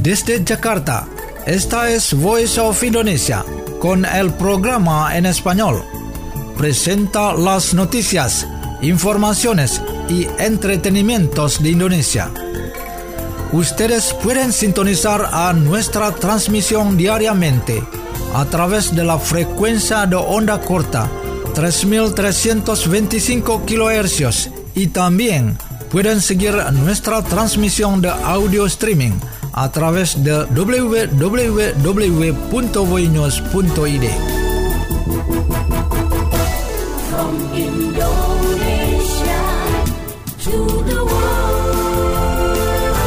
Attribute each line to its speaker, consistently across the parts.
Speaker 1: Desde Jakarta, esta es Voice of Indonesia, con el programa en español. Presenta las noticias, informaciones y entretenimientos de Indonesia. Ustedes pueden sintonizar a nuestra transmisión diariamente a través de la frecuencia de onda corta 3.325 kHz y también pueden seguir nuestra transmisión de audio streaming a través de www.voinews.id.
Speaker 2: From Indonesia to the world.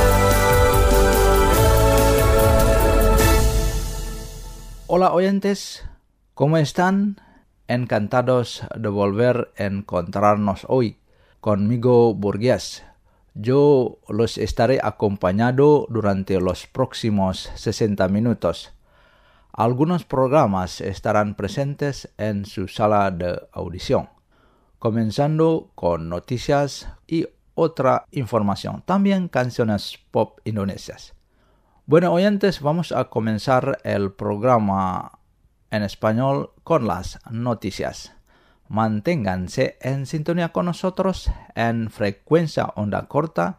Speaker 3: Hola oyentes, ¿cómo están? Encantados de volver a encontrarnos hoy. Conmigo Burgués. Yo los estaré acompañado durante los próximos 60 minutos. Algunos programas estarán presentes en su sala de audición, comenzando con noticias y otra información, también canciones pop indonesias. Bueno, oyentes, vamos a comenzar el programa en español con las noticias. Manténganse en sintonía con nosotros en frecuencia onda corta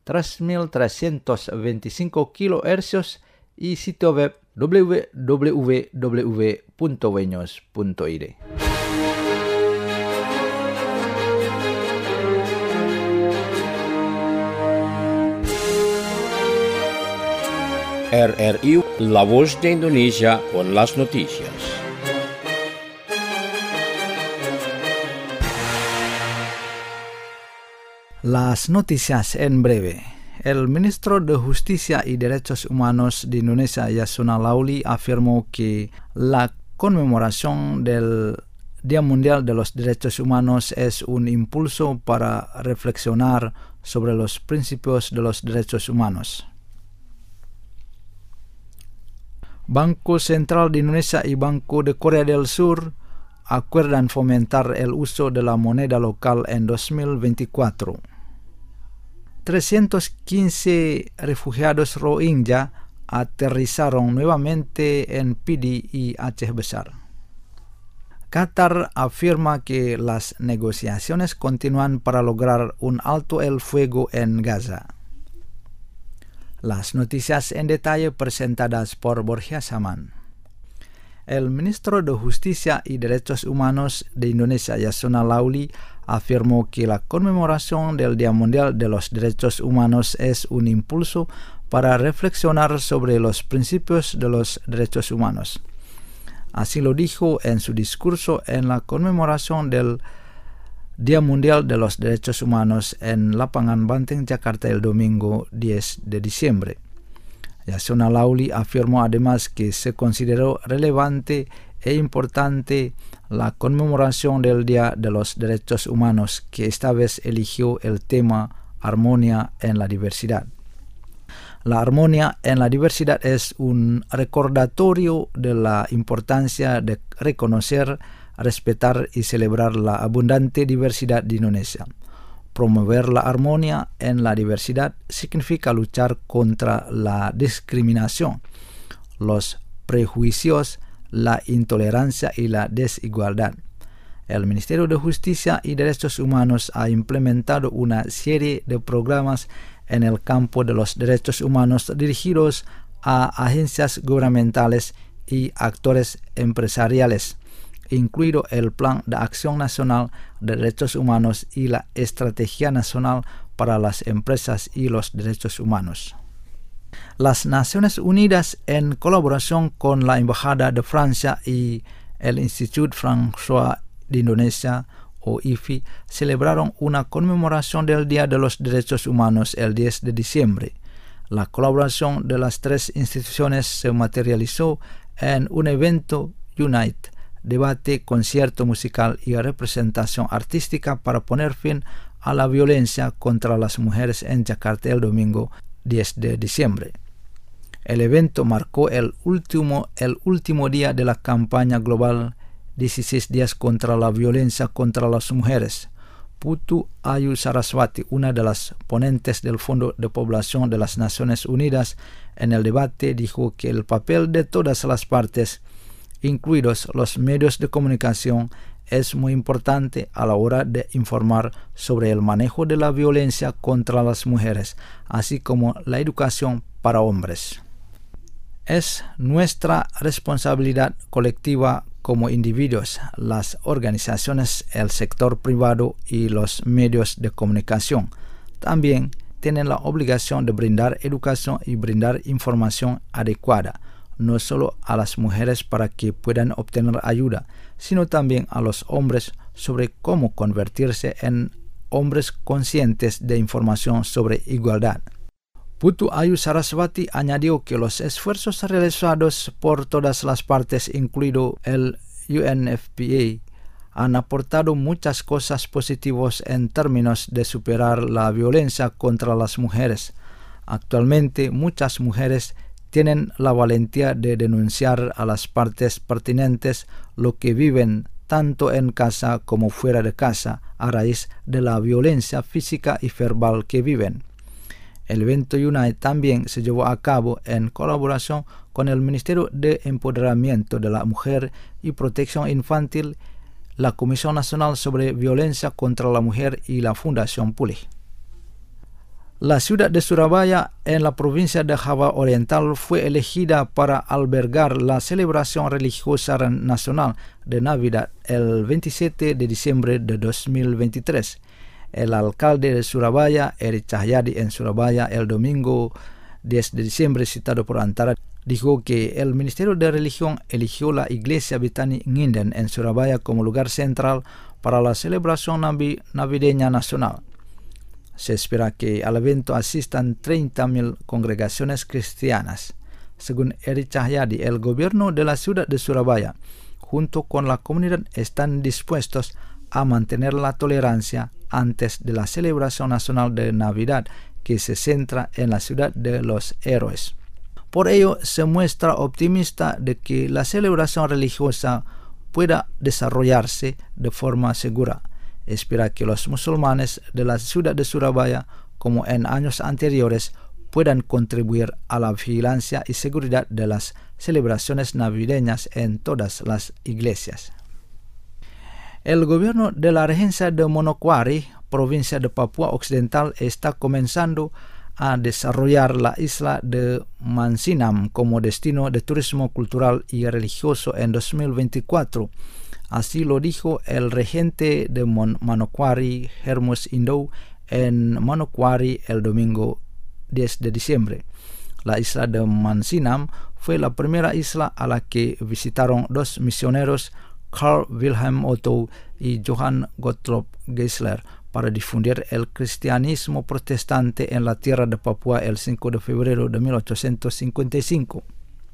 Speaker 3: 3.325 kHz y sitio web www.voinews.id.
Speaker 4: RRI, La Voz de Indonesia con las noticias.
Speaker 1: Las noticias en breve. El ministro de Justicia y Derechos Humanos de Indonesia, Yasona Lawli, afirmó que la conmemoración del Día Mundial de los Derechos Humanos es un impulso para reflexionar sobre los principios de los derechos humanos. Banco Central de Indonesia y Banco de Corea del Sur acuerdan fomentar el uso de la moneda local en 2024. 315 refugiados Rohingya aterrizaron nuevamente en Pidi y Aceh Besar. Qatar afirma que las negociaciones continúan para lograr un alto el fuego en Gaza. Las noticias en detalle presentadas por Borja Saman. El ministro de Justicia y Derechos Humanos de Indonesia, Yasona Lawli, afirmó que la conmemoración del Día Mundial de los Derechos Humanos es un impulso para reflexionar sobre los principios de los derechos humanos. Así lo dijo en su discurso en la conmemoración del Día Mundial de los Derechos Humanos en Lapangan Banteng, Jakarta, el domingo 10 de diciembre. Yasona Lawli afirmó además que se consideró relevante e importante la conmemoración del Día de los Derechos Humanos, que esta vez eligió el tema Armonía en la Diversidad. La armonía en la diversidad es un recordatorio de la importancia de reconocer, respetar y celebrar la abundante diversidad de Indonesia. Promover la armonía en la diversidad significa luchar contra la discriminación, los prejuicios, la intolerancia y la desigualdad. El Ministerio de Justicia y Derechos Humanos ha implementado una serie de programas en el campo de los derechos humanos dirigidos a agencias gubernamentales y actores empresariales, incluido el Plan de Acción Nacional de Derechos Humanos y la Estrategia Nacional para las Empresas y los Derechos Humanos. Las Naciones Unidas, en colaboración con la Embajada de Francia y el Institut Français de Indonesia, o IFI, celebraron una conmemoración del Día de los Derechos Humanos el 10 de diciembre. La colaboración de las tres instituciones se materializó en un evento Unite, debate, concierto musical y representación artística para poner fin a la violencia contra las mujeres en Jakarta el domingo 10 de diciembre. El evento marcó el último día de la campaña global 16 días contra la violencia contra las mujeres, Putu Ayu Saraswati, una de las ponentes del Fondo de Población de las Naciones Unidas, en el debate dijo que el papel de todas las partes, incluidos los medios de comunicación, es muy importante a la hora de informar sobre el manejo de la violencia contra las mujeres, así como la educación para hombres. Es nuestra responsabilidad colectiva como individuos, las organizaciones, el sector privado y los medios de comunicación. También tienen la obligación de brindar educación y brindar información adecuada, no solo a las mujeres para que puedan obtener ayuda, sino también a los hombres sobre cómo convertirse en hombres conscientes de información sobre igualdad. Putu Ayu Saraswati añadió que los esfuerzos realizados por todas las partes, incluido el UNFPA, han aportado muchas cosas positivas en términos de superar la violencia contra las mujeres. Actualmente, muchas mujeres tienen la valentía de denunciar a las partes pertinentes lo que viven tanto en casa como fuera de casa a raíz de la violencia física y verbal que viven. El evento Unite también se llevó a cabo en colaboración con el Ministerio de Empoderamiento de la Mujer y Protección Infantil, la Comisión Nacional sobre Violencia contra la Mujer y la Fundación Pulih. La ciudad de Surabaya, en la provincia de Java Oriental, fue elegida para albergar la celebración religiosa nacional de Navidad el 27 de diciembre de 2023. El alcalde de Surabaya, Eri Cahyadi, en Surabaya el domingo 10 de diciembre, citado por Antara, dijo que el Ministerio de Religión eligió la iglesia Bethany Nginden en Surabaya como lugar central para la celebración navideña nacional. Se espera que al evento asistan 30.000 congregaciones cristianas. Según Eri Cahyadi, el gobierno de la ciudad de Surabaya, junto con la comunidad, están dispuestos a mantener la tolerancia antes de la celebración nacional de Navidad, que se centra en la ciudad de los héroes. Por ello, se muestra optimista de que la celebración religiosa pueda desarrollarse de forma segura. Espera que los musulmanes de la ciudad de Surabaya, como en años anteriores, puedan contribuir a la vigilancia y seguridad de las celebraciones navideñas en todas las iglesias. El gobierno de la regencia de Manokwari, provincia de Papua Occidental, está comenzando a desarrollar la isla de Mansinam como destino de turismo cultural y religioso en 2024. Así lo dijo el regente de Manokwari, Hermus Indo, en Manokwari el domingo 10 de diciembre. La isla de Mansinam fue la primera isla a la que visitaron dos misioneros, Carl Wilhelm Otto y Johann Gottlob Geisler, para difundir el cristianismo protestante en la tierra de Papua el 5 de febrero de 1855.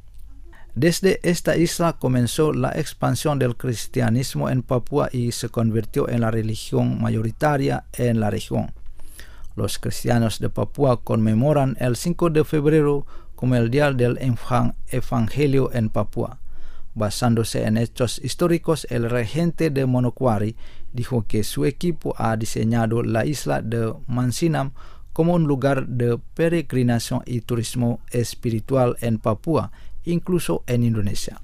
Speaker 1: Desde esta isla comenzó la expansión del cristianismo en Papua y se convirtió en la religión mayoritaria en la región. Los cristianos de Papua conmemoran el 5 de febrero como el Día del Evangelio en Papua. Basándose en hechos históricos, el regente de Manokwari dijo que su equipo ha diseñado la isla de Mansinam como un lugar de peregrinación y turismo espiritual en Papua, incluso en Indonesia.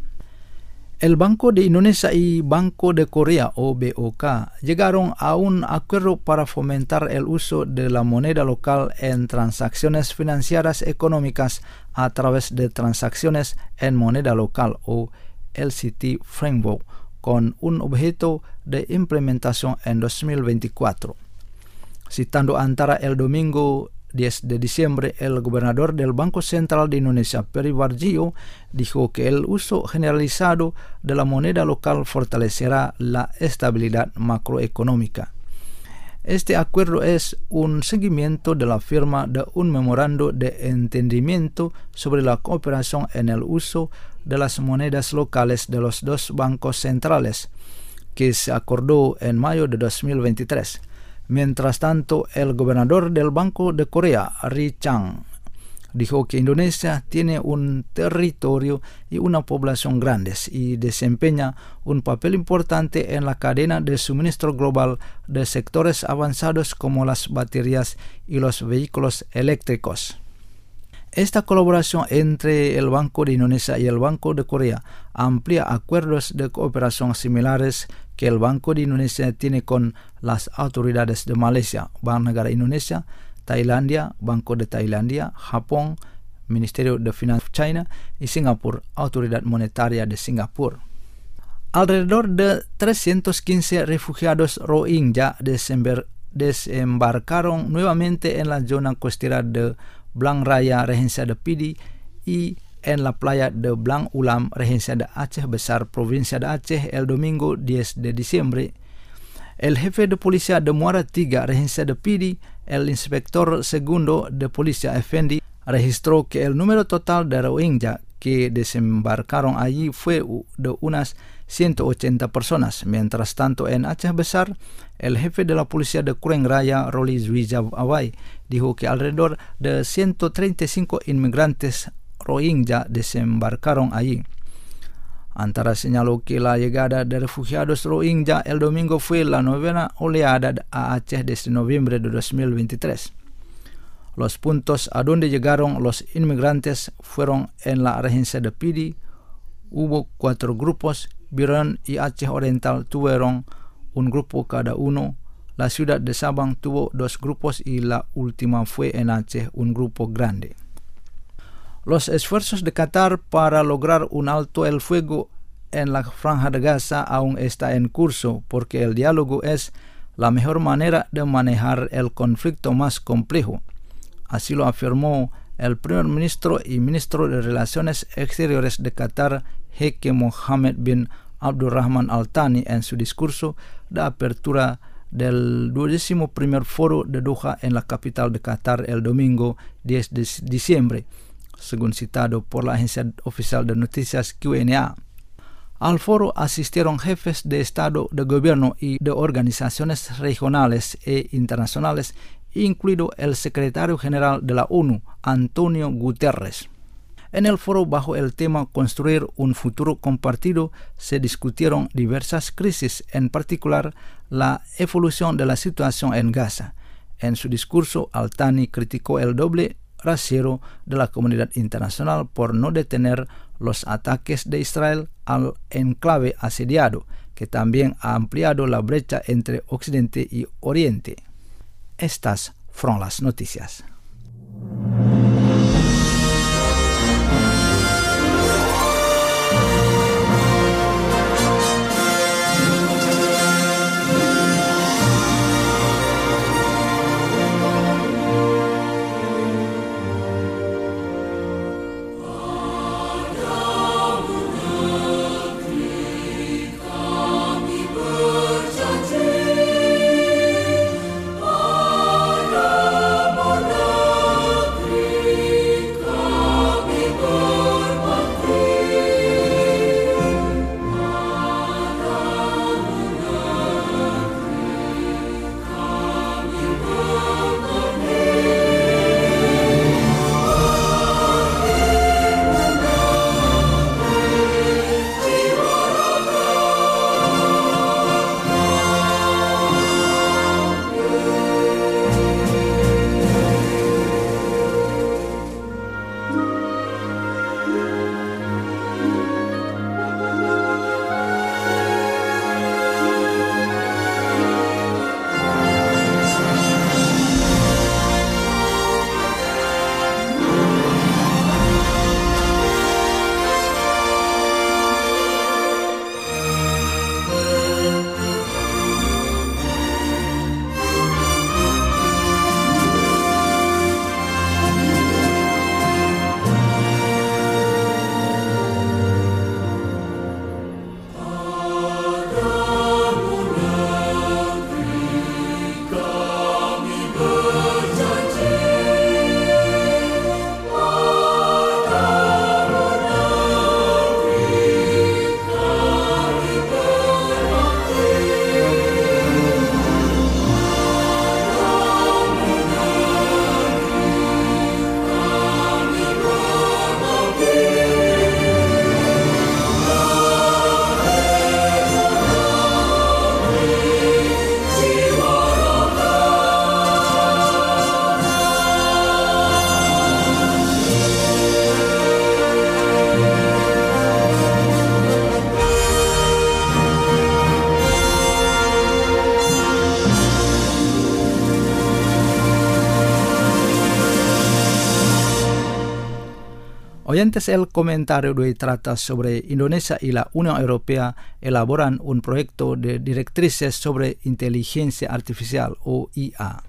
Speaker 1: El Banco de Indonesia y Banco de Corea, o BOK, llegaron a un acuerdo para fomentar el uso de la moneda local en transacciones financieras económicas a través de transacciones en moneda local, o LCT Framework, con un objeto de implementación en 2024. Citando Antara el domingo 10 de diciembre, el gobernador del Banco Central de Indonesia, Peri Warjio, dijo que el uso generalizado de la moneda local fortalecerá la estabilidad macroeconómica. Este acuerdo es un seguimiento de la firma de un memorando de entendimiento sobre la cooperación en el uso de las monedas locales de los dos bancos centrales, que se acordó en mayo de 2023. Mientras tanto, el gobernador del Banco de Corea, Ri Chang, Dijo que Indonesia tiene un territorio y una población grandes y desempeña un papel importante en la cadena de suministro global de sectores avanzados como las baterías y los vehículos eléctricos. Esta colaboración entre el Banco de Indonesia y el Banco de Corea amplía acuerdos de cooperación similares que el Banco de Indonesia tiene con las autoridades de Malaysia, Bank Negara Indonesia, Tailandia, Banco de Tailandia, Japón, Ministerio de Finanzas China y Singapur, Autoridad Monetaria de Singapur. Alrededor de 315 refugiados Rohingya desembarcaron nuevamente en la zona costera de Blang Raya, Regencia de Pidi, y en la playa de Blang Ulam, Regencia de Aceh Besar, provincia de Aceh, el domingo 10 de diciembre. El jefe de policía de Muara Tiga, Regencia de Pidi, el inspector segundo de policía Effendi, registró que el número total de Rohingya que desembarcaron allí fue de unas 180 personas. Mientras tanto, en Aceh Besar, el jefe de la policía de Kureng Raya, Roli Zuijawai, dijo que alrededor de 135 inmigrantes Rohingya desembarcaron allí. Antara señaló que la llegada de refugiados Rohingya el domingo fue la novena oleada a Aceh desde noviembre de 2023. Los puntos a donde llegaron los inmigrantes fueron en la regencia de Pidi. Hubo 4 grupos. Biren y Aceh Oriental tuvieron un grupo cada uno. La ciudad de Sabang tuvo 2 grupos y la última fue en Aceh, un grupo grande. Los esfuerzos de Qatar para lograr un alto el fuego en la Franja de Gaza aún está en curso, porque el diálogo es la mejor manera de manejar el conflicto más complejo. Así lo afirmó el primer ministro y ministro de Relaciones Exteriores de Qatar, Sheikh Mohammed bin Abdulrahman Al Thani, en su discurso de apertura del 21º Foro de Doha en la capital de Qatar el domingo 10 de diciembre, según citado por la agencia oficial de noticias QNA. Al foro asistieron jefes de Estado, de gobierno y de organizaciones regionales e internacionales, incluido el secretario general de la ONU, Antonio Guterres. En el foro, bajo el tema Construir un futuro compartido, se discutieron diversas crisis, en particular la evolución de la situación en Gaza. En su discurso, Al Thani criticó el doble rasero de la comunidad internacional por no detener los ataques de Israel al enclave asediado, que también ha ampliado la brecha entre Occidente y Oriente. Estas fueron las noticias.
Speaker 2: Berjanji pada
Speaker 1: Oyentes, el comentario de hoy trata sobre Indonesia y la Unión Europea elaboran un proyecto de directrices sobre inteligencia artificial o IA.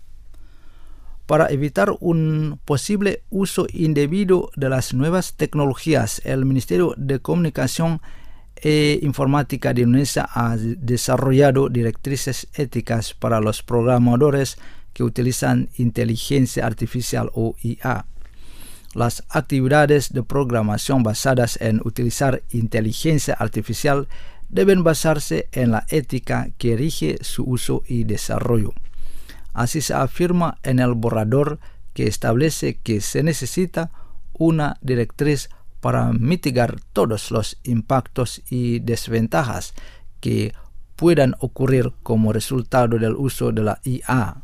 Speaker 1: Para evitar un posible uso indebido de las nuevas tecnologías, el Ministerio de Comunicación e Informática de Indonesia ha desarrollado directrices éticas para los programadores que utilizan inteligencia artificial o IA. Las actividades de programación basadas en utilizar inteligencia artificial deben basarse en la ética que rige su uso y desarrollo. Así se afirma en el borrador que establece que se necesita una directriz para mitigar todos los impactos y desventajas que puedan ocurrir como resultado del uso de la IA.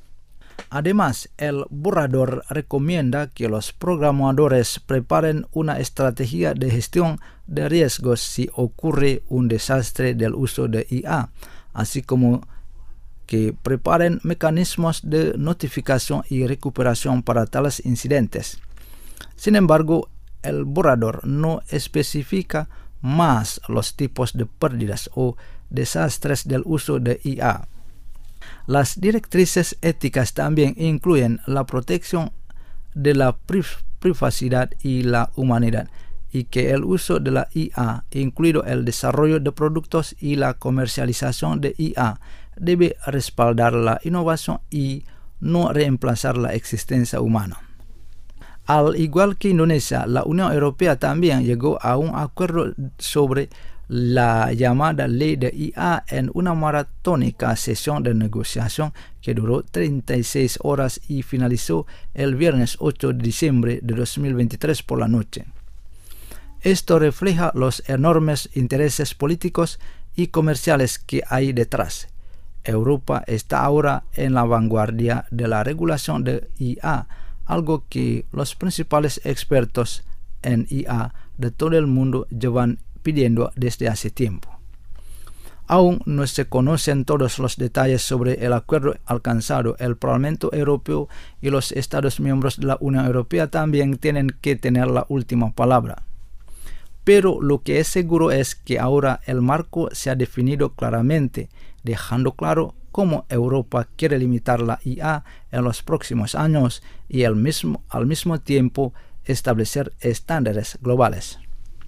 Speaker 1: Además, el borrador recomienda que los programadores preparen una estrategia de gestión de riesgos si ocurre un desastre del uso de IA, así como que preparen mecanismos de notificación y recuperación para tales incidentes. Sin embargo, el borrador no especifica más los tipos de pérdidas o desastres del uso de IA. Las directrices éticas también incluyen la protección de la privacidad y la humanidad, y que el uso de la IA, incluido el desarrollo de productos y la comercialización de IA, debe respaldar la innovación y no reemplazar la existencia humana. Al igual que Indonesia, la Unión Europea también llegó a un acuerdo sobre la llamada Ley de IA en una maratónica sesión de negociación que duró 36 horas y finalizó el viernes 8 de diciembre de 2023 por la noche. Esto refleja los enormes intereses políticos y comerciales que hay detrás. Europa está ahora en la vanguardia de la regulación de IA, algo que los principales expertos en IA de todo el mundo llevan pidiendo desde hace tiempo. Aún no se conocen todos los detalles sobre el acuerdo alcanzado. El Parlamento Europeo y los Estados miembros de la Unión Europea también tienen que tener la última palabra. Pero lo que es seguro es que ahora el marco se ha definido claramente, dejando claro cómo Europa quiere limitar la IA en los próximos años y al mismo tiempo establecer estándares globales.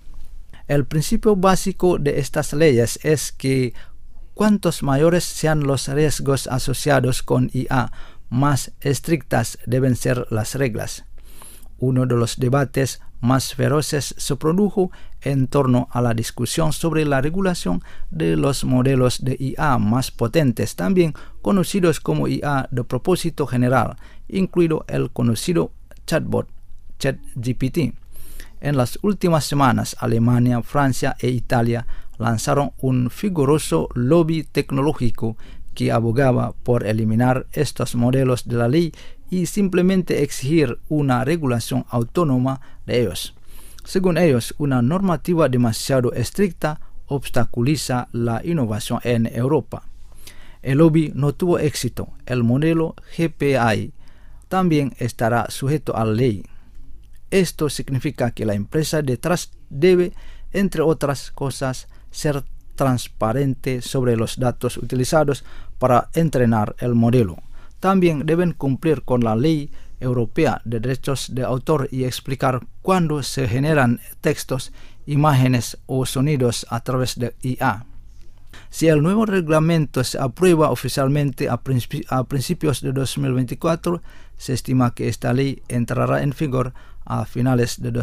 Speaker 1: El principio básico de estas leyes es que cuantos mayores sean los riesgos asociados con IA, más estrictas deben ser las reglas. Uno de los debates más feroces se produjo en torno a la discusión sobre la regulación de los modelos de IA más potentes, también conocidos como IA de propósito general, incluido el conocido chatbot ChatGPT. En las últimas semanas, Alemania, Francia e Italia lanzaron un vigoroso lobby tecnológico que abogaba por eliminar estos modelos de la ley y simplemente exigir una regulación autónoma de ellos. Según ellos, una normativa demasiado estricta obstaculiza la innovación en Europa. El lobby no tuvo éxito. El modelo GPI también estará sujeto a la ley. Esto significa que la empresa detrás debe, entre otras cosas, ser transparente sobre los datos utilizados para entrenar el modelo. También deben cumplir con la ley europea de derechos de autor y explicar cuándo se generan textos, imágenes o sonidos a través de IA. Si el nuevo reglamento se aprueba oficialmente a principios de 2024, se estima que esta ley entrará en vigor a finales de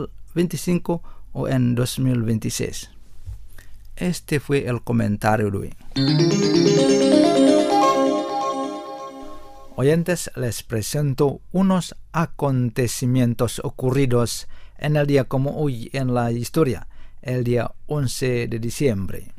Speaker 1: 2025 o en 2026. Este fue el comentario de hoy. Oyentes, les presento unos acontecimientos ocurridos en el día como hoy en la historia, el día 11 de diciembre.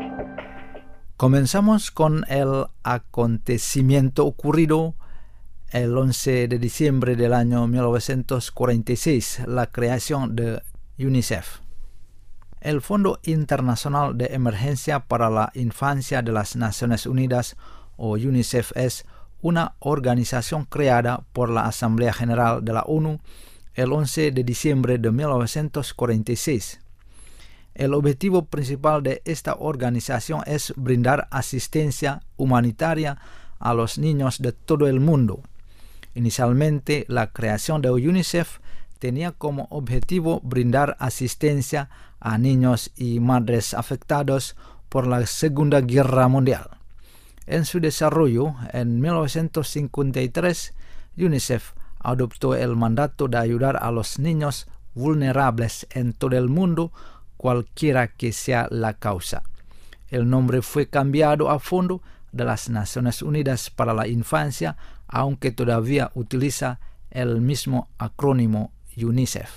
Speaker 1: Comenzamos con el acontecimiento ocurrido el 11 de diciembre del año 1946 la creación de UNICEF. El Fondo Internacional de Emergencia para la Infancia de las Naciones Unidas, o UNICEF, es una organización creada por la Asamblea General de la ONU el 11 de diciembre de 1946. El objetivo principal de esta organización es brindar asistencia humanitaria a los niños de todo el mundo. Inicialmente, la creación de UNICEF tenía como objetivo brindar asistencia a niños y madres afectados por la Segunda Guerra Mundial. En su desarrollo, en 1953, UNICEF adoptó el mandato de ayudar a los niños vulnerables en todo el mundo, cualquiera que sea la causa. El nombre fue cambiado a Fondo de las Naciones Unidas para la Infancia, aunque todavía utiliza el mismo acrónimo UNICEF.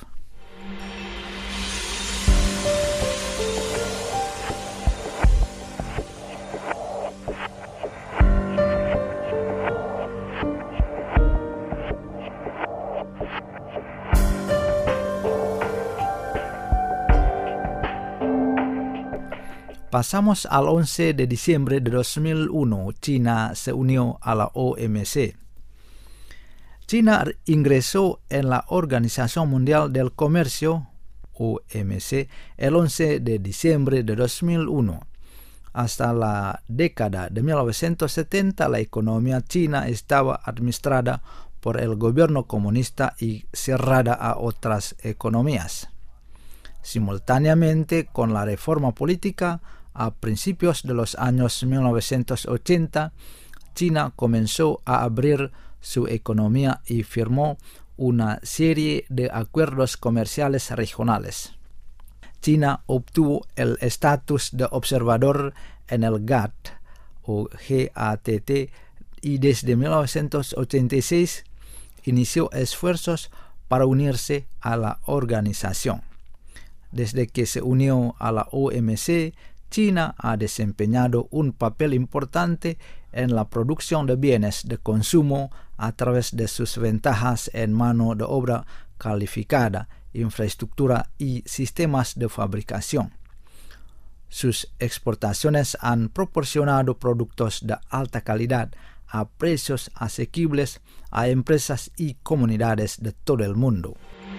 Speaker 1: Pasamos al 11 de diciembre de 2001. China se unió a la OMC. China ingresó en la Organización Mundial del Comercio, OMC, el 11 de diciembre de 2001. Hasta la década de 1970, la economía china estaba administrada por el gobierno comunista y cerrada a otras economías. Simultáneamente con la reforma política, a principios de los años 1980, China comenzó a abrir su economía y firmó una serie de acuerdos comerciales regionales. China obtuvo el estatus de observador en el GATT o GATT y desde 1986 inició esfuerzos para unirse a la organización. Desde que se unió a la OMC, China ha desempeñado un papel importante en la producción de bienes de consumo a través de sus ventajas en mano de obra calificada, infraestructura y sistemas de fabricación. Sus exportaciones han proporcionado productos de alta calidad a precios asequibles a empresas y comunidades de todo el mundo.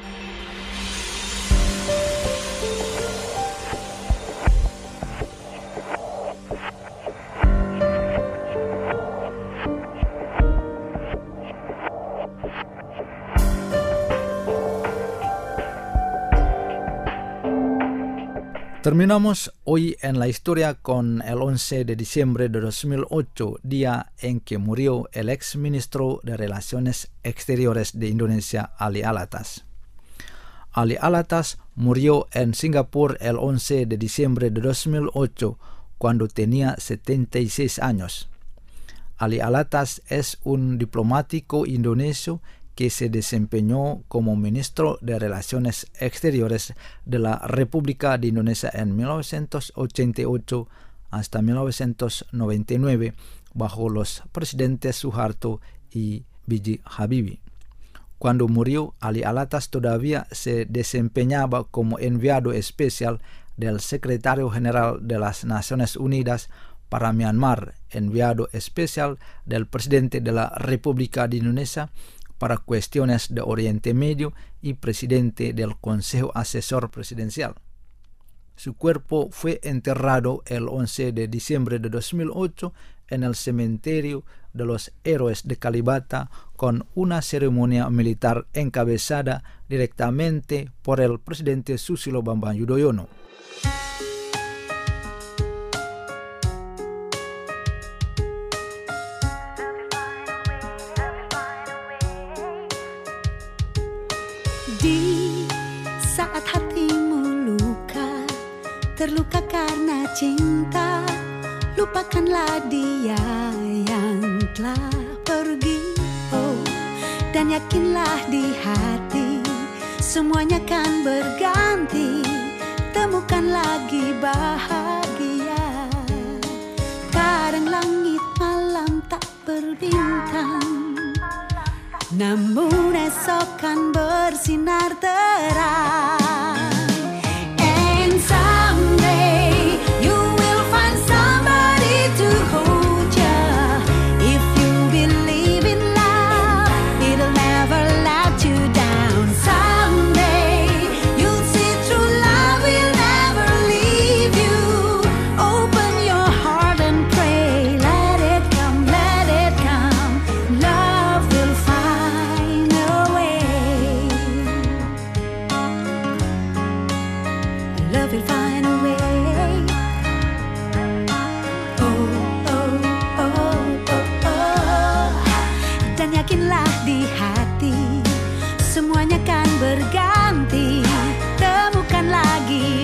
Speaker 1: Terminamos hoy en la historia con el 11 de diciembre de 2008, día en que murió el ex ministro de Relaciones Exteriores de Indonesia, Ali Alatas. Ali Alatas murió en Singapur el 11 de diciembre de 2008, cuando tenía 76 años. Ali Alatas es un diplomático indonesio que se desempeñó como ministro de Relaciones Exteriores de la República de Indonesia en 1988 hasta 1999 bajo los presidentes Suharto y B.J. Habibie. Cuando murió, Ali Alatas todavía se desempeñaba como enviado especial del secretario general de las Naciones Unidas para Myanmar, enviado especial del presidente de la República de Indonesia para cuestiones de Oriente Medio y presidente del Consejo Asesor Presidencial. Su cuerpo fue enterrado el 11 de diciembre de 2008 en el cementerio de los héroes de Kalibata con una ceremonia militar encabezada directamente por el presidente Susilo Bambang Yudhoyono.
Speaker 2: Di saat hatimu luka, terluka karena cinta, lupakanlah dia yang telah pergi. Oh, dan yakinlah di hati, semuanya kan berganti. Temukan lagi bahagia. Kadang langit malam tak berbintang, namun esok kan bersinar terang. And someday you will find somebody to hold you. If you believe in love, it'll never let you down. Someday you'll see true love will never leave you. Open your heart and pray, let it come, let it come. Love will find a way. Love will find a way. Oh, oh, oh, oh, oh. Dan yakinlah di hati, semuanya kan berganti. Temukan lagi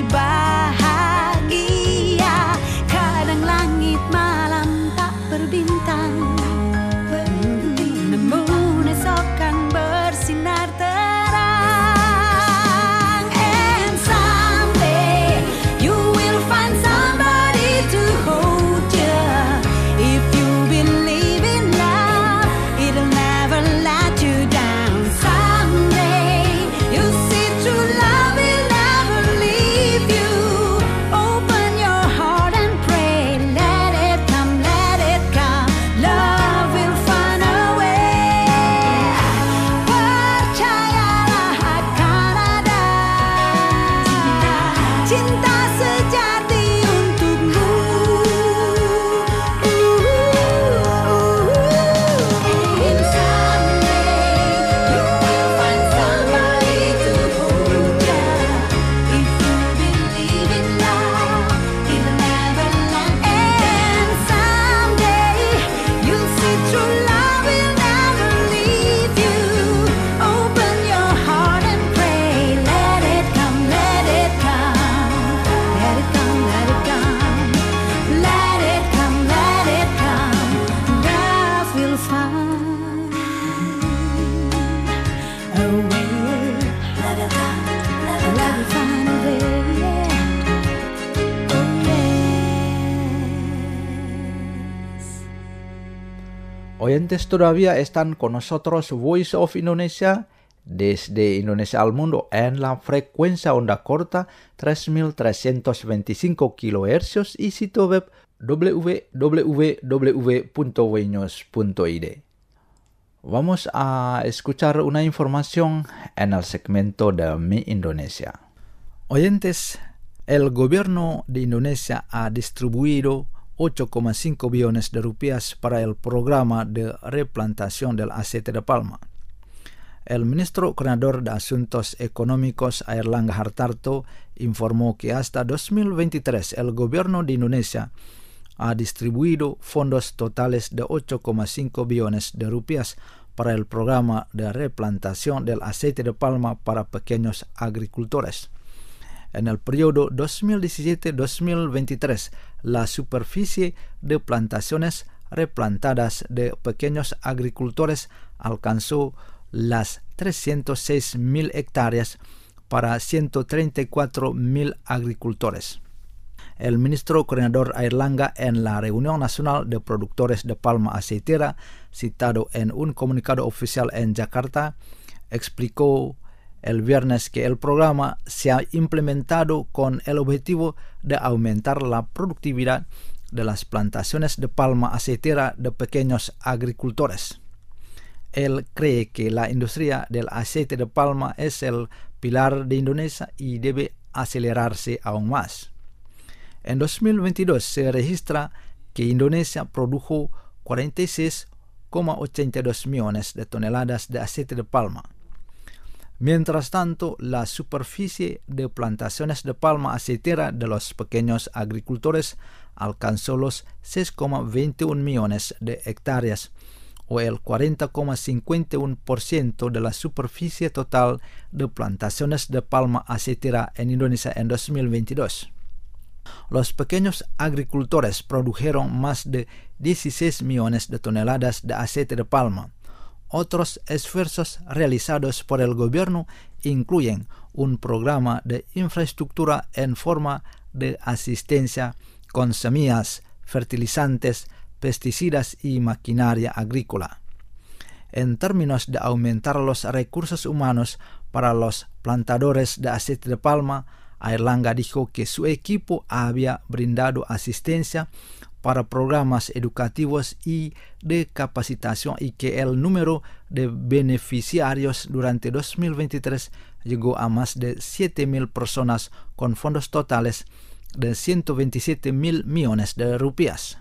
Speaker 2: bahagia. Kadang langit malam tak berbintang, namun esok kan bersinar terang. And someday you will find somebody to hold you. If you believe in love, it'll never let you down. Someday you'll see true love will never leave you. Open your heart and pray, let it come, let it come. Love will find a way. Percayalah akan ada cinta sejati untukmu. And someday you will find somebody to hold you. If you believe in love, it'll never let. And someday you'll see true love will never leave you. Open your heart and pray, let it come, let it come. Let it come, let it come. Let it come, let it come. Love will find a way. Let it come, love will find a way. Oh yes.
Speaker 3: Oyentes todavía están con nosotros Voice of Indonesia desde Indonesia al mundo en la frecuencia onda corta 3325 kHz y sitio web www.wnews.id. Vamos a escuchar una información en el segmento de Mi Indonesia.
Speaker 1: Oyentes, el gobierno de Indonesia ha distribuido 8,5 billones de rupias para el programa de replantación del aceite de palma. El ministro coordinador de Asuntos Económicos Airlangga Hartarto informó que hasta 2023 el gobierno de Indonesia ha distribuido fondos totales de 8,5 billones de rupias para el programa de replantación del aceite de palma para pequeños agricultores. En el periodo 2017-2023, la superficie de plantaciones replantadas de pequeños agricultores alcanzó las 306.000 hectáreas para 134.000 agricultores. El ministro coordinador Airlangga en la Reunión Nacional de Productores de Palma Aceitera, citado en un comunicado oficial en Jakarta, explicó el viernes que el programa se ha implementado con el objetivo de aumentar la productividad de las plantaciones de palma aceitera de pequeños agricultores. Él cree que la industria del aceite de palma es el pilar de Indonesia y debe acelerarse aún más. En 2022 se registra que Indonesia produjo 46,82 millones de toneladas de aceite de palma. Mientras tanto, la superficie de plantaciones de palma aceitera de los pequeños agricultores alcanzó los 6,21 millones de hectáreas, o el 40,51% de la superficie total de plantaciones de palma aceitera en Indonesia en 2022. Los pequeños agricultores produjeron más de 16 millones de toneladas de aceite de palma. Otros esfuerzos realizados por el gobierno incluyen un programa de infraestructura en forma de asistencia con semillas, fertilizantes, pesticidas y maquinaria agrícola. en términos de aumentar los recursos humanos para los plantadores de aceite de palma, Airlangga dijo que su equipo había brindado asistencia para programas educativos y de capacitación y que el número de beneficiarios durante 2023 llegó a más de 7.000 personas con fondos totales de 127.000 millones de rupias.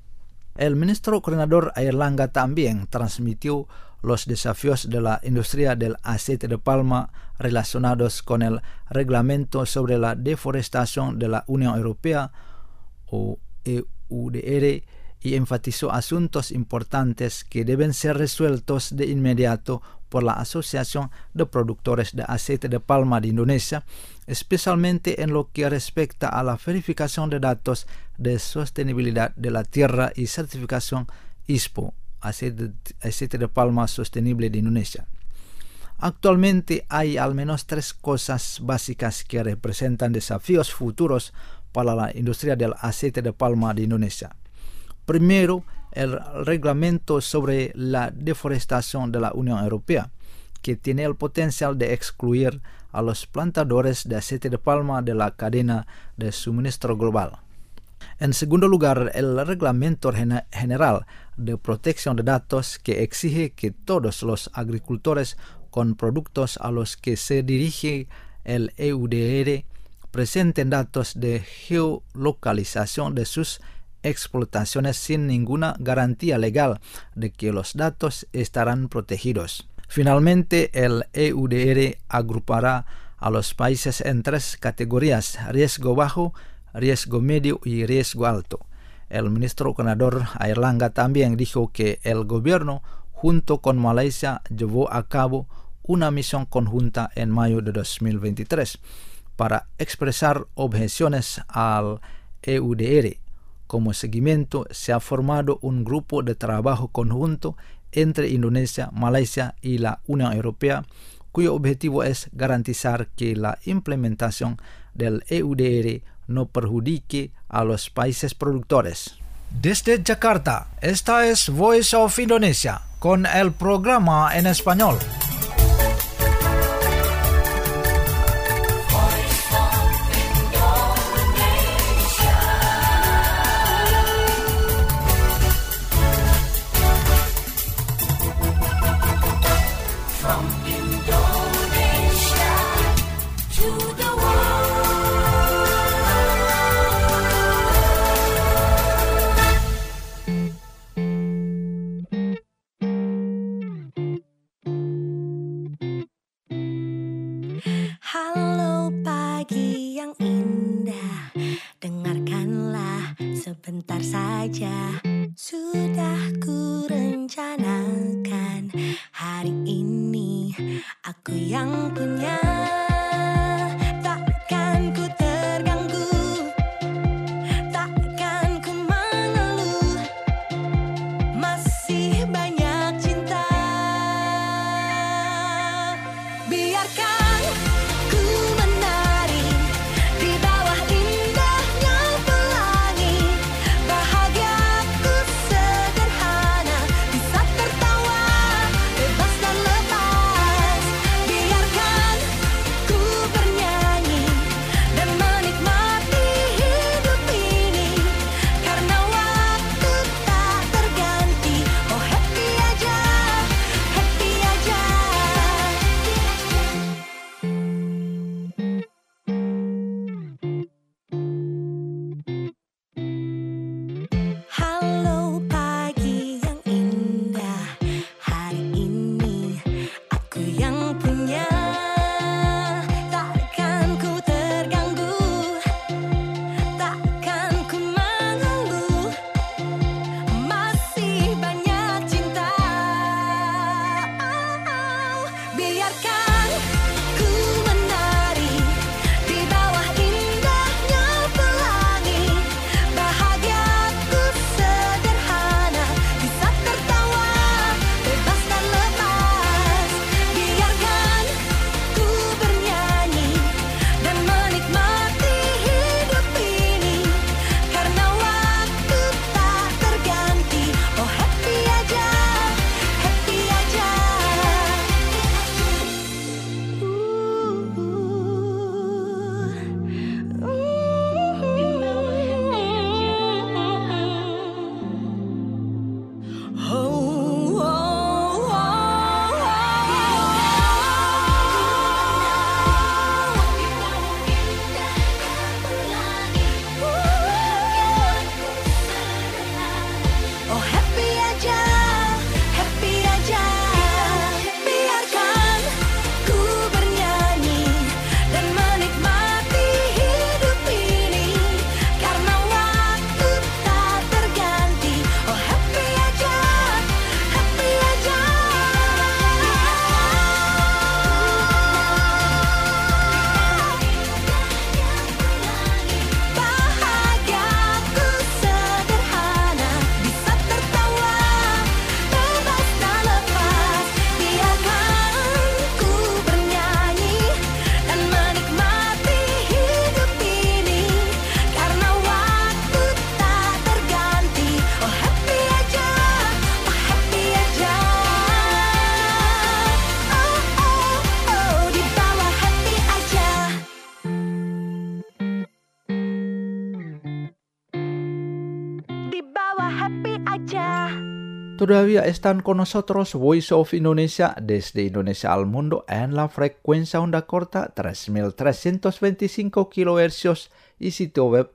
Speaker 1: El ministro coordinador Airlangga también transmitió los desafíos de la industria del aceite de palma relacionados con el reglamento sobre la deforestación de la Unión Europea o EUDR y enfatizó asuntos importantes que deben ser resueltos de inmediato por la Asociación de Productores de Aceite de Palma de Indonesia, especialmente en lo que respecta a la verificación de datos de sostenibilidad de la tierra y certificación ISPO, aceite de palma sostenible de Indonesia. Actualmente hay al menos 3 cosas básicas que representan desafíos futuros para la industria del aceite de palma de Indonesia. Primero, el reglamento sobre la deforestación de la Unión Europea, que tiene el potencial de excluir a los plantadores de aceite de palma de la cadena de suministro global. En segundo lugar, el Reglamento General de Protección de Datos, que exige que todos los agricultores con productos a los que se dirige el EUDR presenten datos de geolocalización de sus explotaciones sin ninguna garantía legal de que los datos estarán protegidos. Finalmente, el EUDR agrupará a los países en 3 categorías: riesgo bajo, riesgo medio y riesgo alto. El ministro coordinador Airlangga también dijo que el gobierno, junto con Malaysia, llevó a cabo una misión conjunta en mayo de 2023 para expresar objeciones al EUDR. Como seguimiento, se ha formado un grupo de trabajo conjunto entre Indonesia, Malaysia y la Unión Europea, cuyo objetivo es garantizar que la implementación del EUDR no perjudique a los países productores. Desde Jakarta, esta es Voice of Indonesia con el programa en español.
Speaker 2: Halo pagi yang indah, dengarkanlah sebentar saja. Sudah ku rencanakan hari ini, aku yang punya. Takkan ku terganggu, takkan ku mengeluh, masih banyak cinta. Biarkan ku menari di bawah indahnya pelangi, bahagiaku happy aja.
Speaker 3: Todavía están con nosotros Voice of Indonesia desde Indonesia al mundo en la frecuencia onda corta 3325 kHz y sitio web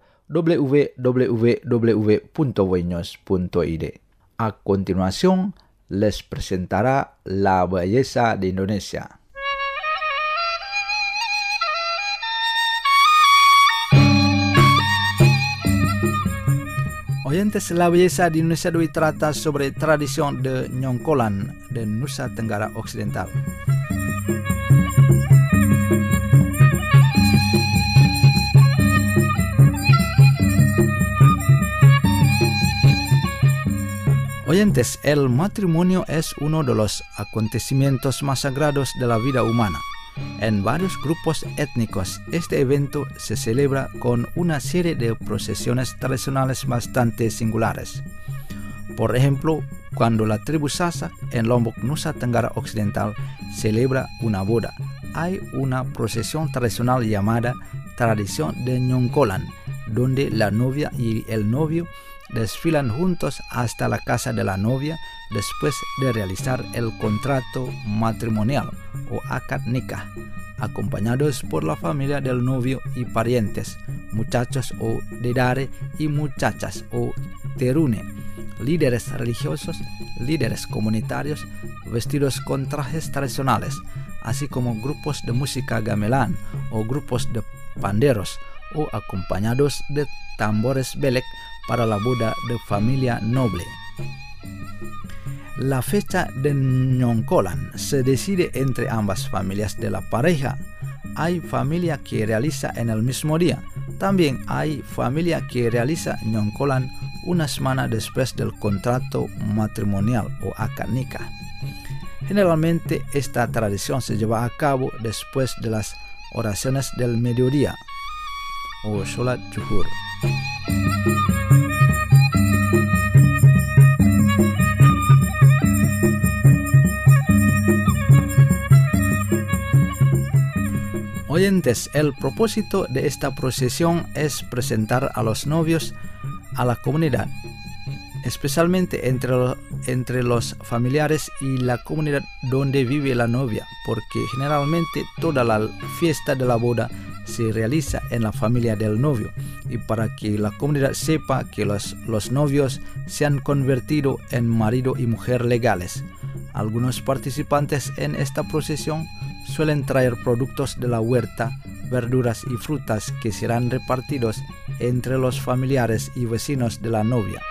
Speaker 3: www.voinews.id. A continuación, les presentará La Belleza de Indonesia.
Speaker 1: Oyentes, La Belleza de Indonesia de hoy trata sobre tradición de Nyongkolan de Nusa Tenggara Occidental. Oyentes, el matrimonio es uno de los acontecimientos más sagrados de la vida humana. En varios grupos étnicos, este evento se celebra con una serie de procesiones tradicionales bastante singulares. Por ejemplo, cuando la tribu Sasak en Lombok, Nusa Tenggara Occidental, celebra una boda, hay una procesión tradicional llamada Tradición de Nyongkolan, donde la novia y el novio desfilan juntos hasta la casa de la novia después de realizar el contrato matrimonial o akad nikah, acompañados por la familia del novio y parientes, muchachos o dedare y muchachas o terune, líderes religiosos, líderes comunitarios vestidos con trajes tradicionales, así como grupos de música gamelan o grupos de panderos o acompañados de tambores belek para la boda de familia noble. La fecha de Nyongkolan se decide entre ambas familias de la pareja. Hay familia que realiza en el mismo día. También hay familia que realiza Nyongkolan una semana después del contrato matrimonial o akad nikah. Generalmente esta tradición se lleva a cabo después de las oraciones del mediodía o sholat zuhur. Oyentes, el propósito de esta procesión es presentar a los novios a la comunidad, especialmente entre los familiares y la comunidad donde vive la novia, porque generalmente toda la fiesta de la boda se realiza en la familia del novio, y para que la comunidad sepa que los novios se han convertido en marido y mujer legales. Algunos participantes en esta procesión suelen traer productos de la huerta, verduras y frutas que serán repartidos entre los familiares y vecinos de la novia.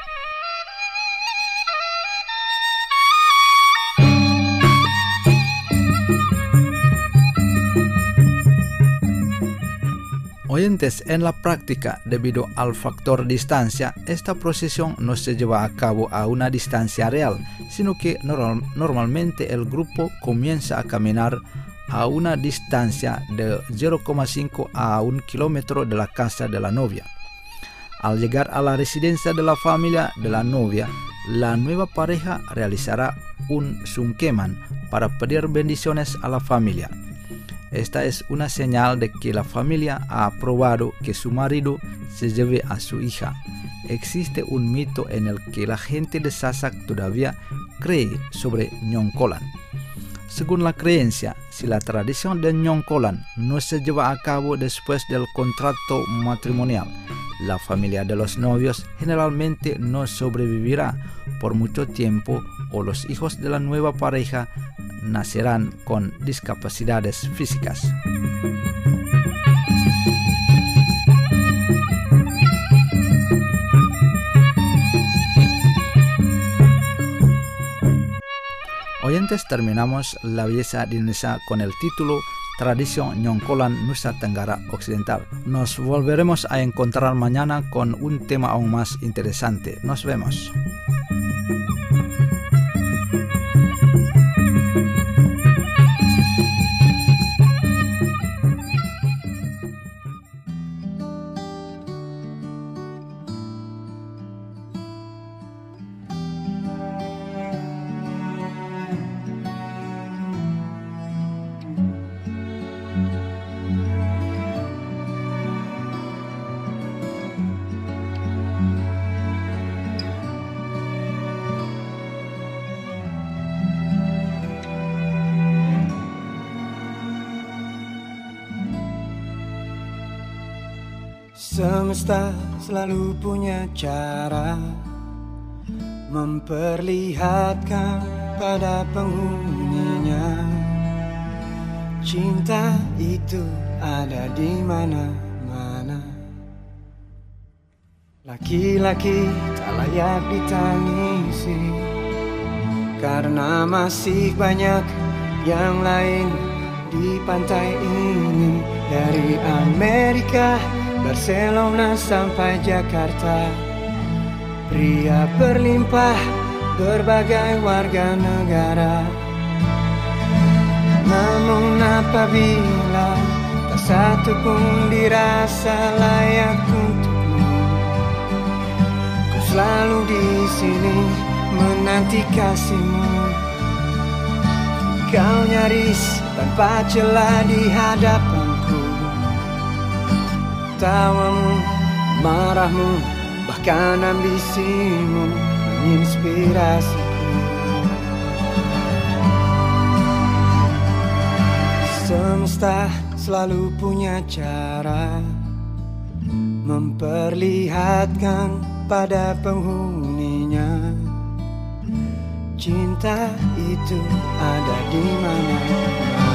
Speaker 1: Oyentes, en la práctica, debido al factor distancia, esta procesión no se lleva a cabo a una distancia real, sino que normalmente el grupo comienza a caminar a una distancia de 0,5 a 1 kilómetro de la casa de la novia. Al llegar a la residencia de la familia de la novia, la nueva pareja realizará un sungkeman para pedir bendiciones a la familia. Esta es una señal de que la familia ha aprobado que su marido se lleve a su hija. Existe un mito en el que la gente de Sasak todavía cree sobre Nyongkolan. Según la creencia, si la tradición de Nyongkolan no se lleva a cabo después del contrato matrimonial, la familia de los novios generalmente no sobrevivirá por mucho tiempo o los hijos de la nueva pareja nacerán con discapacidades físicas. Oyentes, terminamos La Belleza de Indonesia con el título Tradición Nyongkolan Nusa Tenggara Occidental. Nos volveremos a encontrar mañana con un tema aún más interesante. Nos vemos.
Speaker 5: Semesta selalu punya cara memperlihatkan pada penghuninya cinta itu ada di mana-mana. Laki-laki tak layak ditangisi karena masih banyak yang lain di pantai ini. Dari Amerika, Barcelona sampai Jakarta, pria berlimpah berbagai warga negara. Namun apabila tak satu pun dirasa layak untukmu, ku selalu di sini menanti kasihmu. Kau nyaris tanpa celah di hadapanku. Tawamu, marahmu, bahkan ambisimu menginspirasiku. Semesta selalu punya cara memperlihatkan pada penghuninya cinta itu ada di mana-mana.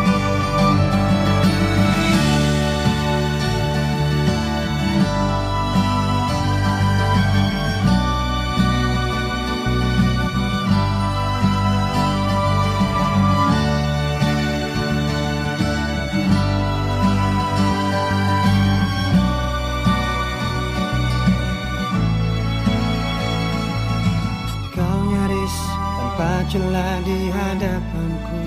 Speaker 5: Celah di hadapanku.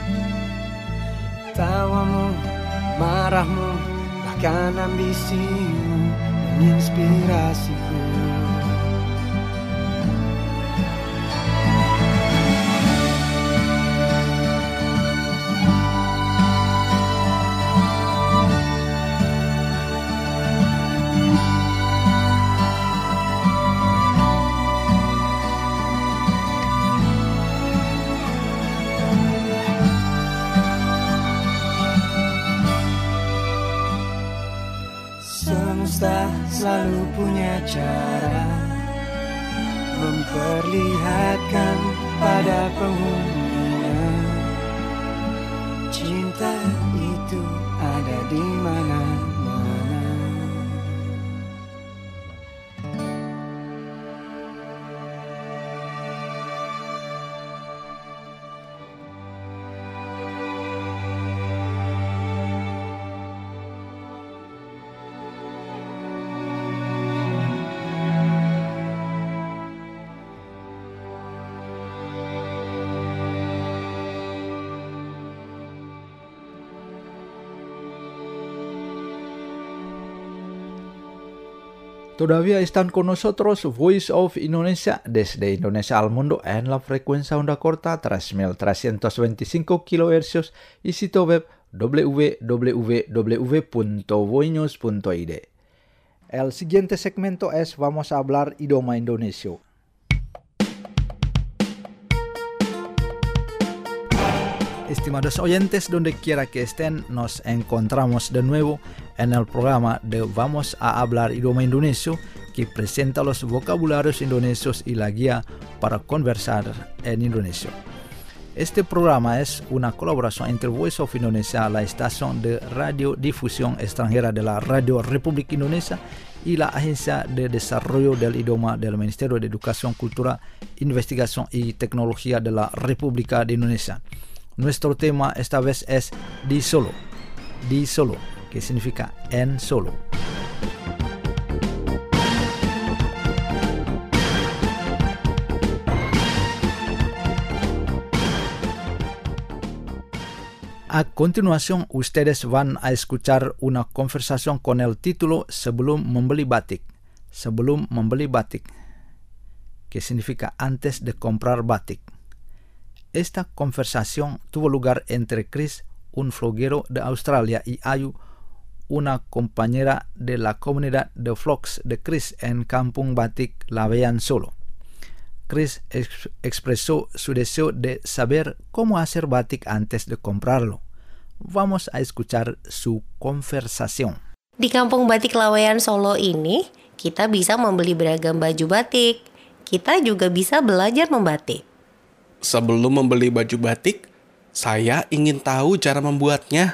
Speaker 5: Tawamu, marahmu, bahkan ambisimu menginspirasiku. Semesta selalu punya cara memperlihatkan pada penghuninya cinta itu ada di mana-mana.
Speaker 3: Todavía están con nosotros Voice of Indonesia desde Indonesia al mundo en la frecuencia onda corta 3.325 kHz y sitio web www.voinews.id. El siguiente segmento es Vamos a hablar idioma indonesio.
Speaker 1: Estimados oyentes, donde quiera que estén, nos encontramos de nuevo en el programa de Vamos a hablar idioma indonesio, que presenta los vocabularios indonesios y la guía para conversar en indonesio. Este programa es una colaboración entre Voice of Indonesia, la estación de radiodifusión extranjera de la Radio Republik Indonesia, y la Agencia de Desarrollo del Idioma del Ministerio de Educación, Cultura, Investigación y Tecnología de la República de Indonesia. Nuestro tema esta vez es di solo, que significa en solo. A continuación, ustedes van a escuchar una conversación con el título Sebelum membeli batik, que significa antes de comprar batik. Esta conversación tuvo lugar entre Chris, un vloguero de Australia, y Ayu, una compañera de la comunidad de vlogs de Chris en Kampung Batik Laweyan, Solo. Chris expresó su deseo de saber cómo hacer batik antes de comprarlo. Vamos a escuchar su conversación.
Speaker 6: Di Kampung Batik Laweyan Solo ini, kita bisa membeli beragam baju batik. Kita juga bisa belajar membatik.
Speaker 7: Sebelum membeli baju batik, saya ingin tahu cara membuatnya.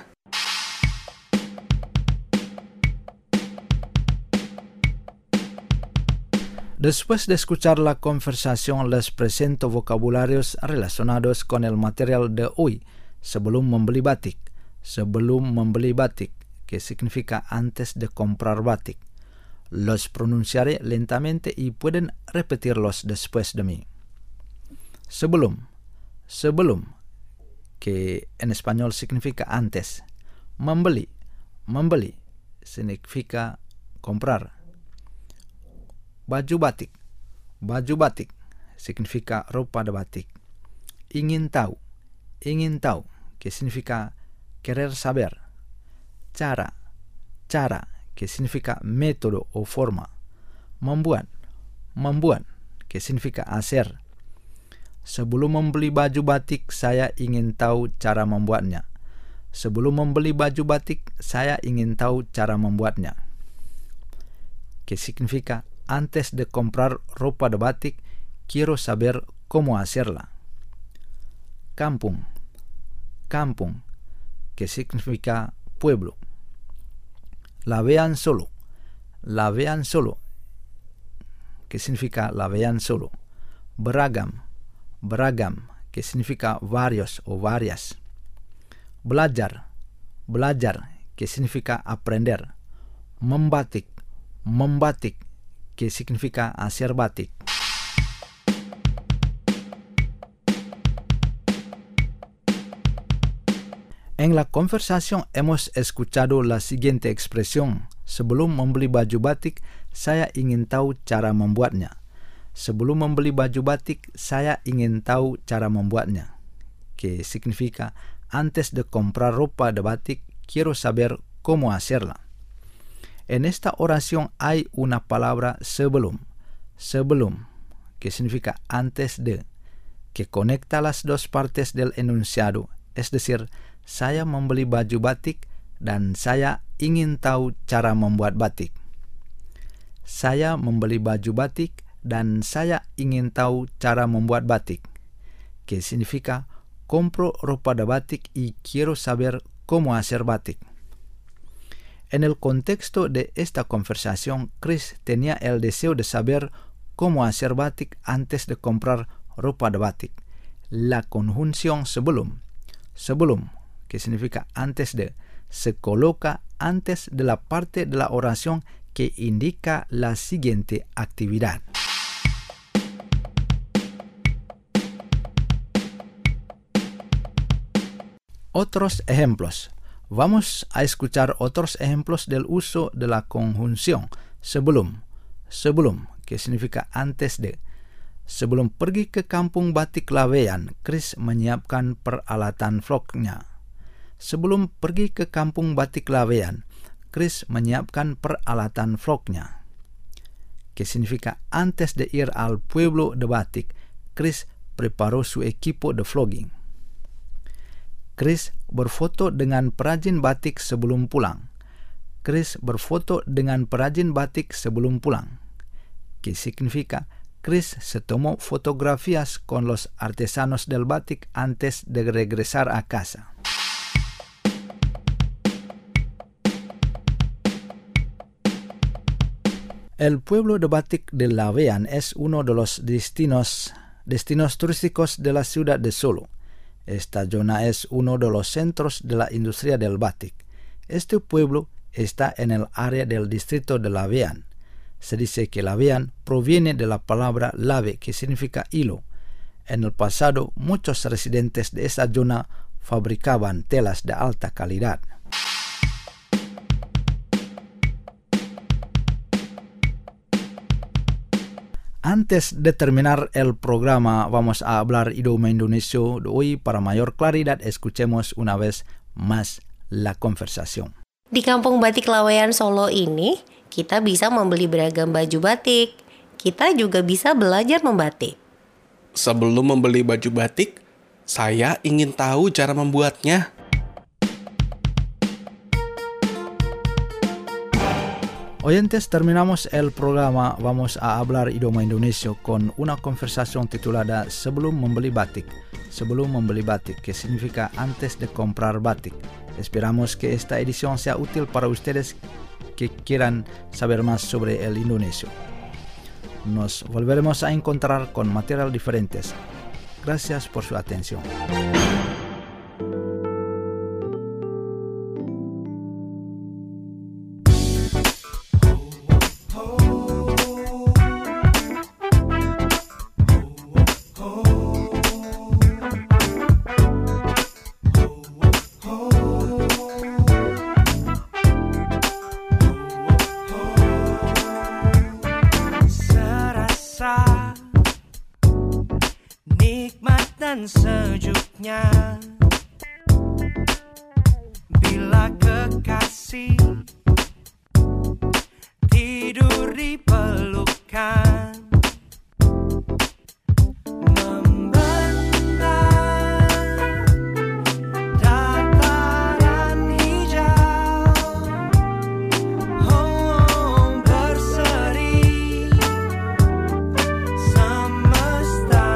Speaker 1: Después de escuchar la conversación, les presento vocabularios relacionados con el material de hoy. Sebelum membeli batik. Sebelum membeli batik, que significa antes de comprar batik. Los pronunciaré lentamente y pueden repetirlos después de mí. Sebelum. Sebelum, que en español significa antes. Membeli. Membeli significa comprar. Baju batik. Baju batik significa ropa de batik. Ingin tahu. Ingin tahu, que significa querer saber. Cara. Cara, que significa método o forma. Membuat. Membuat, que significa hacer. Sebelum membeli baju batik, saya ingin tahu cara membuatnya. Sebelum membeli baju batik, saya ingin tahu cara membuatnya. Que significa antes de comprar ropa de batik, quiero saber cómo hacerla. Kampung. Kampung, que significa pueblo. Laweyan Solo. Laweyan Solo, que significa Laweyan Solo. Beragam. Beragam, que significa varios o varias. Belajar. Belajar, que significa aprender. Membatik. Membatik, que significa hacer batik. En la conversación hemos escuchado la siguiente expresión. Sebelum membeli baju batik, saya ingin tahu cara membuatnya. Sebelum membeli baju batik, saya ingin tahu cara membuatnya. Que significa, antes de comprar ropa de batik, quiero saber cómo hacerla. En esta oración hay una palabra sebelum. Sebelum, que significa antes de, que conecta las dos partes del enunciado, es decir, saya membeli baju batik dan saya ingin tahu cara membuat batik. Saya membeli baju batik dan saya ingin tahu cara membuat batik, que significa compro ropa de batik y quiero saber cómo hacer batik. En el contexto de esta conversación, Chris tenía el deseo de saber cómo hacer batik antes de comprar ropa de batik. La conjunción sebelum, sebelum, que significa antes de, se coloca antes de la parte de la oración que indica la siguiente actividad. Otros ejemplos. Vamos a escuchar otros ejemplos del uso de la conjunción sebelum. Sebelum, que significa antes de. Sebelum pergi ke kampung batik Laweyan, Chris menyiapkan peralatan vlognya. Sebelum pergi ke kampung batik Laweyan, Chris menyiapkan peralatan vlognya. Que significa antes de ir al pueblo de batik, Chris preparó su equipo de vlogging. Chris berfoto dengan perajin batik sebelum pulang. Chris berfoto dengan perajin batik sebelum pulang. Que significa Chris se tomó fotografías con los artesanos del batik antes de regresar a casa. El pueblo de batik de Laweyan es uno de los destinos turísticos de la ciudad de Solo. Esta zona es uno de los centros de la industria del batik. Este pueblo está en el área del distrito de Laweyan. Se dice que Laweyan proviene de la palabra lave, que significa hilo. En el pasado, muchos residentes de esa zona fabricaban telas de alta calidad. Antes de terminar el programa, vamos a hablar idioma Indonesia de hoy. Para mayor claridad, escuchemos una vez más la conversación.
Speaker 6: Di Kampung Batik Laweyan Solo ini, kita bisa membeli beragam baju batik. Kita juga bisa belajar membatik.
Speaker 7: Sebelum membeli baju batik, saya ingin tahu cara membuatnya.
Speaker 1: Oyentes, terminamos el programa. Vamos a hablar idioma indonesio con una conversación titulada Sebelum Membeli Batik. Sebelum membeli batik, que significa antes de comprar batik. Esperamos que esta edición sea útil para ustedes que quieran saber más sobre el indonesio. Nos volveremos a encontrar con material diferentes. Gracias por su atención.
Speaker 5: Serasa nikmat dan sejuknya bila kekasih tidur di pelukan, membentang dataran hijau, oh berseri semesta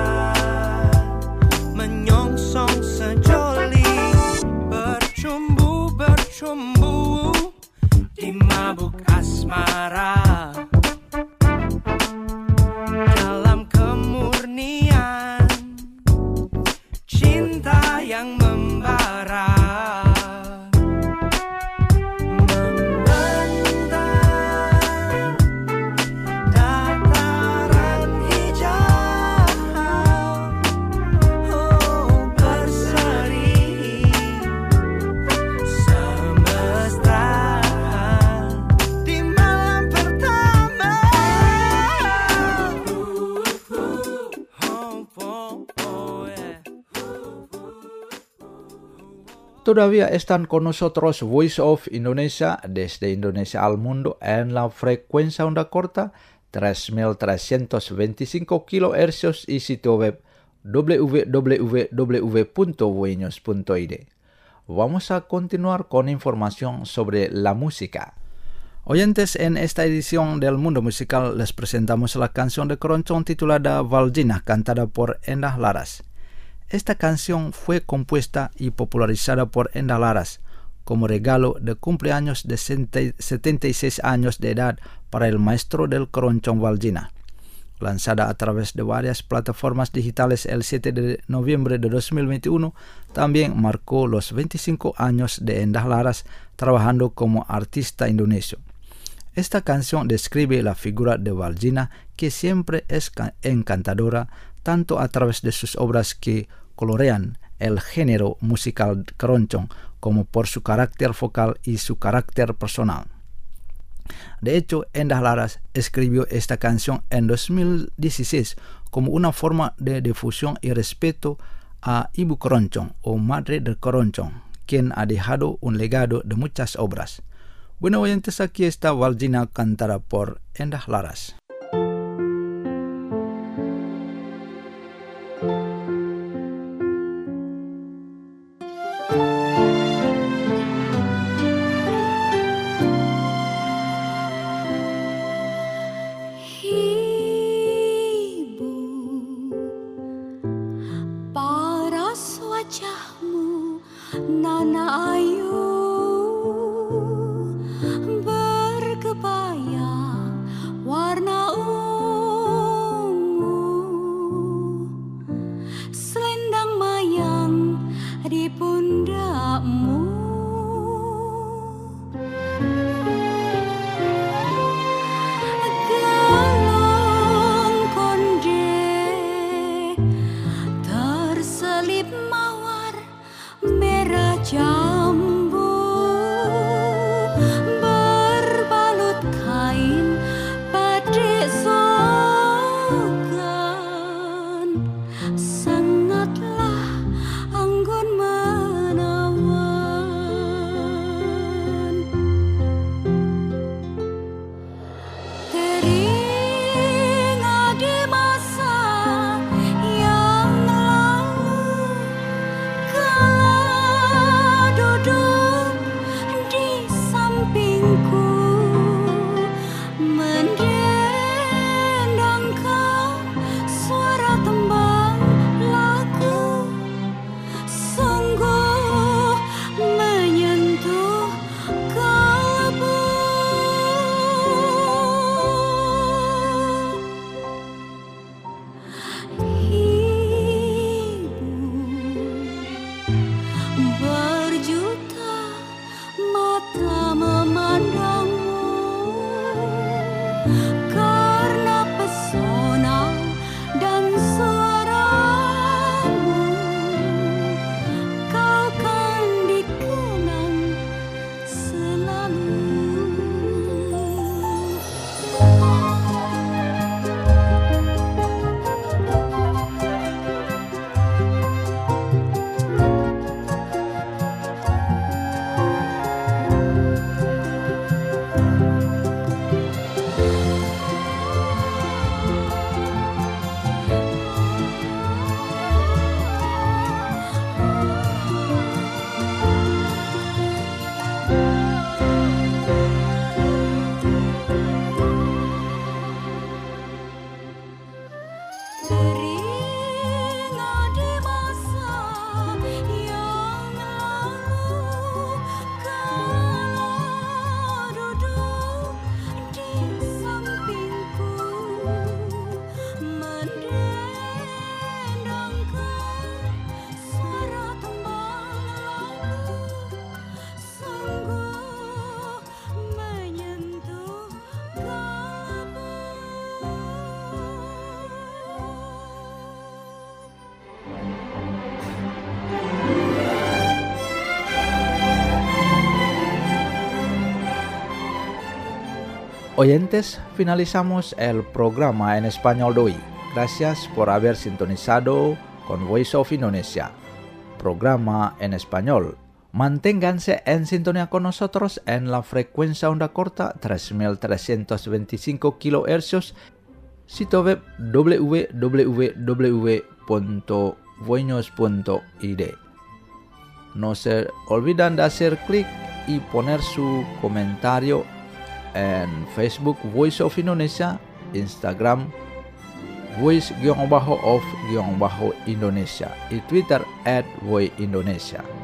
Speaker 5: menyongsong sejoli, bercumbu di mabuk asmara, dalam kemurnian cinta yang membara, membentang dataran hijau, oh berseri semesta di malam pertama. Yeah.
Speaker 3: Todavía están con nosotros Voice of Indonesia desde Indonesia al mundo en la frecuencia onda corta 3325 kHz y sitio web www.voinews.id. Vamos a continuar con información sobre la música.
Speaker 1: Oyentes, en esta edición del Mundo Musical les presentamos la canción de Keroncong titulada Valjina, cantada por Endah Laras. Esta canción fue compuesta y popularizada por Endah Laras como regalo de cumpleaños de 76 años de edad para el maestro del Keroncong Valjina. Lanzada a través de varias plataformas digitales el 7 de noviembre de 2021, también marcó los 25 años de Endah Laras trabajando como artista indonesio. Esta canción describe la figura de Valjina, que siempre es encantadora, tanto a través de sus obras que colorean el género musical keroncong, como por su carácter vocal y su carácter personal. De hecho, Endah Laras escribió esta canción en 2016 como una forma de difusión y respeto a Ibu Keroncong o Madre del Keroncong, quien ha dejado un legado de muchas obras. Bueno, oyentes, aquí está Valjina cantada por Endah Laras.
Speaker 2: Ibu, paras wajahmu Nana Ayu, berkebaya warna
Speaker 3: Oyentes, finalizamos el programa en español de hoy. Gracias por haber sintonizado con Voice of Indonesia, programa en español. Manténganse en sintonía con nosotros en la frecuencia onda corta 3325 kHz, sitio web www.voinos.id. No se olviden de hacer clic y poner su comentario en Facebook Voice of Indonesia, Instagram Voice_of_Indonesia y Twitter @voiceindonesia.